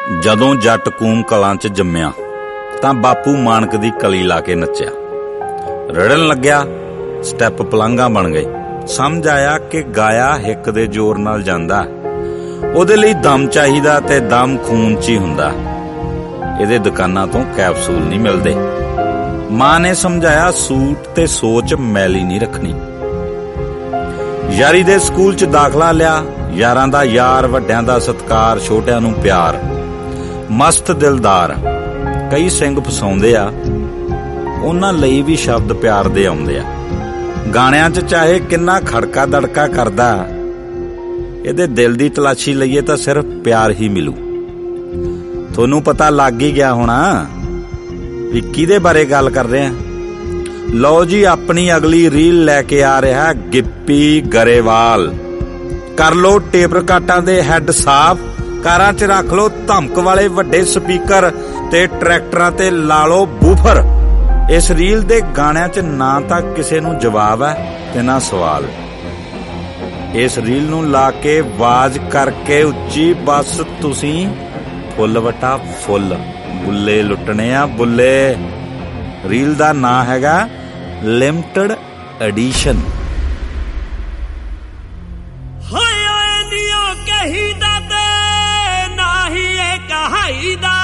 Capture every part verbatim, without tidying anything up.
ਜਦੋਂ ਜੱਟ ਕੂਮ ਕਲਾਂ ਚ ਜੰਮਿਆ ਤਾਂ ਬਾਪੂ ਮਾਨਕ ਦੀ ਕਲੀ ਲਾ ਕੇ ਨੱਚਿਆ। ਰੜਨ ਲੱਗਿਆ, ਸਟੈਪ ਪਲਾਂਘਾਂ ਬਣ ਗਏ। ਸਮਝ ਆਇਆ ਕਿ ਗਾਇਆ ਹਿੱਕ ਦੇ ਜ਼ੋਰ ਨਾਲ ਜਾਂਦਾ, ਉਹਦੇ ਲਈ ਦਮ ਚਾਹੀਦਾ ਤੇ ਦਮ ਖੂਨ 'ਚ ਹੀ ਹੁੰਦਾ। ਇਹਦੇ ਦੁਕਾਨਾਂ ਤੋਂ ਕੈਪਸੂਲ ਨਹੀਂ ਮਿਲਦੇ। ਮਾਂ ਨੇ ਸਮਝਾਇਆ, ਸੂਟ ਤੇ ਸੋਚ ਮੈਲੀ ਨਹੀਂ ਰੱਖਣੀ। ਯਾਰੀ ਦੇ ਸਕੂਲ 'ਚ ਦਾਖਲਾ ਲਿਆ। ਯਾਰਾਂ ਦਾ ਯਾਰ, ਵੱਡਿਆਂ ਦਾ ਸਤਿਕਾਰ, ਛੋਟਿਆਂ ਨੂੰ ਪਿਆਰ। ਮਸਤ ਦਿਲਦਾਰ ਕਈ ਸਿੰਘ ਫਸਾਉਂਦੇ ਆ, ਉਹਨਾਂ ਲਈ ਵੀ ਸ਼ਬਦ ਪਿਆਰ ਦੇ ਆਉਂਦੇ ਆ। ਗਾਣਿਆਂ 'ਚ ਚਾਹੇ ਕਿੰਨਾ ਖੜਕਾ ਦੜਕਾ ਕਰਦਾ, ਇਹਦੇ ਦਿਲ ਦੀ ਤਲਾਸ਼ੀ ਲਈਏ ਤਾਂ ਸਿਰਫ ਪਿਆਰ ਹੀ ਮਿਲੂ। ਤੁਹਾਨੂੰ ਪਤਾ ਲੱਗ ਹੀ ਗਿਆ ਹੋਣਾ ਵੀ ਕਿਹਦੇ ਬਾਰੇ ਗੱਲ ਕਰ ਰਹੇ ਆ। ਲਓ ਜੀ, ਆਪਣੀ ਅਗਲੀ ਰੀਲ ਲੈ ਕੇ ਆ ਰਿਹਾ ਗਿੱਪੀ ਗਰੇਵਾਲ। ਕਰ ਲੋ ਟੇਪ ਰਿਕਾਰਡਾਂ ਦੇ ਹੈਡ ਸਾਫ਼, ਕਾਰਾਂ 'ਚ ਰੱਖ ਲੋ ਧਮਕ ਵਾਲੇ ਵੱਡੇ ਸਪੀਕਰ ਤੇ ਟਰੈਕਟਰਾਂ ਤੇ ਲਾ ਲੋ ਬੂਫਰ। ਇਸ ਰੀਲ ਦੇ ਗਾਣਿਆਂ 'ਚ ਨਾ ਤਾਂ ਕਿਸੇ ਨੂੰ ਜਵਾਬ ਹੈ ਤੇ ਨਾ ਸਵਾਲ। ਇਸ ਰੀਲ ਨੂੰ ਲਾ ਕੇ ਆਵਾਜ਼ ਕਰਕੇ ਉੱਚੀ, ਬਸ ਤੁਸੀਂ ਫੁੱਲ ਵਟਾ ਫੁੱਲ, ਬੁੱਲੇ ਲੁੱਟਣੇ ਆ ਬੁੱਲੇ। ਰੀਲ ਦਾ ਨਾਂ ਹੈਗਾ ਲਿਮਟਿਡ ਐਡੀਸ਼ਨ। ਹਾਏ ਓਏ ਨੀਓ ਕਹੀਦਾ ਤੇ ਨਾ ਹੀ ਇਹ ਕਹਾਈਦਾ,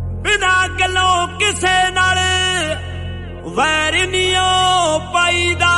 ਬਿਨਾ ਗੱਲੋਂ ਕਿਸੇ ਨਾਲ ਵੈਰ ਨੀਓ ਪਾਈਦਾ।